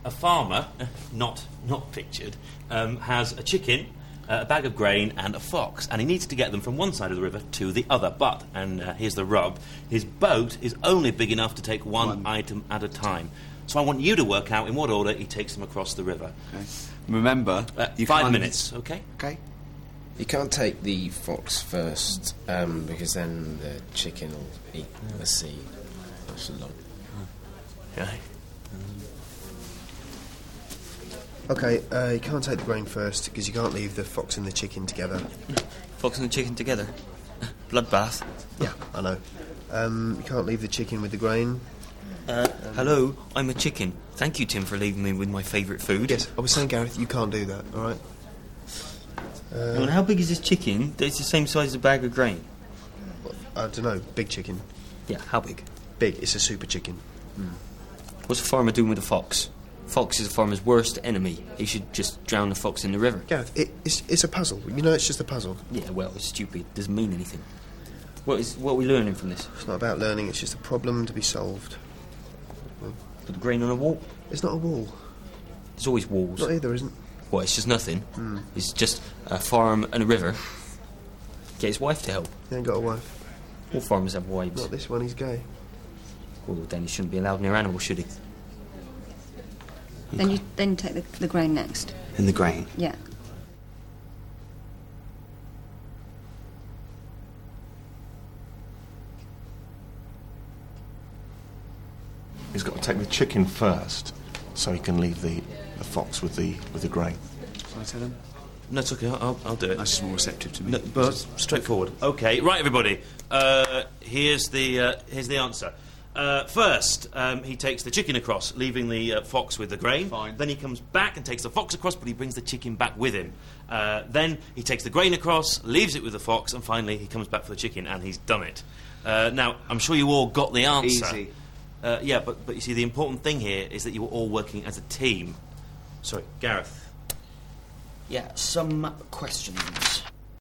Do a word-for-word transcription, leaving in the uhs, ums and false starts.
a farmer, not not pictured, um, has a chicken, uh, a bag of grain, and a fox, and he needs to get them from one side of the river to the other. But, and uh, here's the rub, his boat is only big enough to take one, one item at a time. So I want you to work out in what order he takes them across the river. Okay. Remember, uh, you five can't... minutes. Okay. Okay. You can't take the fox first, um, because then the chicken will eat the seed. That's a lot. Okay. Okay, uh, you can't take the grain first, because you can't leave the fox and the chicken together. Fox and the chicken together? Bloodbath? Yeah, I know. Um, you can't leave the chicken with the grain. Uh, um, hello, I'm a chicken. Thank you, Tim, for leaving me with my favourite food. Yes, I was saying, Gareth, you can't do that, all right? Uh, and how big is this chicken? It's the same size as a bag of grain. Well, I don't know. Big chicken. Yeah, how big? Big. It's a super chicken. Mm. What's a farmer doing with a fox? Fox is a farmer's worst enemy. He should just drown the fox in the river. Gareth, it, it's, it's a puzzle. You know, it's just a puzzle. Yeah, well, it's stupid. It doesn't mean anything. What is what are we learning from this? It's not about learning. It's just a problem to be solved. Well, put the grain on a wall? It's not a wall. There's always walls. Not either, isn't? Well, it's just nothing. Mm. It's just a farm and a river. Get his wife to help. He ain't got a wife. All farmers have wives. Not this one, he's gay. Well, then he shouldn't be allowed near animals, should he? Then you then you take the, the grain next. And the grain? Yeah. He's got to take the chicken first, so he can leave the, the fox with the with the grain. Shall I tell him? No, it's okay. I'll, I'll do it. That's just more receptive to me. No, but straightforward. Okay, right, everybody. Uh, here's the uh, here's the answer. Uh, first, um, he takes the chicken across, leaving the uh, fox with the grain. Fine. Then he comes back and takes the fox across, but he brings the chicken back with him. Uh, then he takes the grain across, leaves it with the fox, and finally he comes back for the chicken, and he's done it. Uh, now, I'm sure you all got the answer. Easy. Uh, yeah, but, but you see, the important thing here is that you were all working as a team. Sorry, Gareth. Yeah, some questions.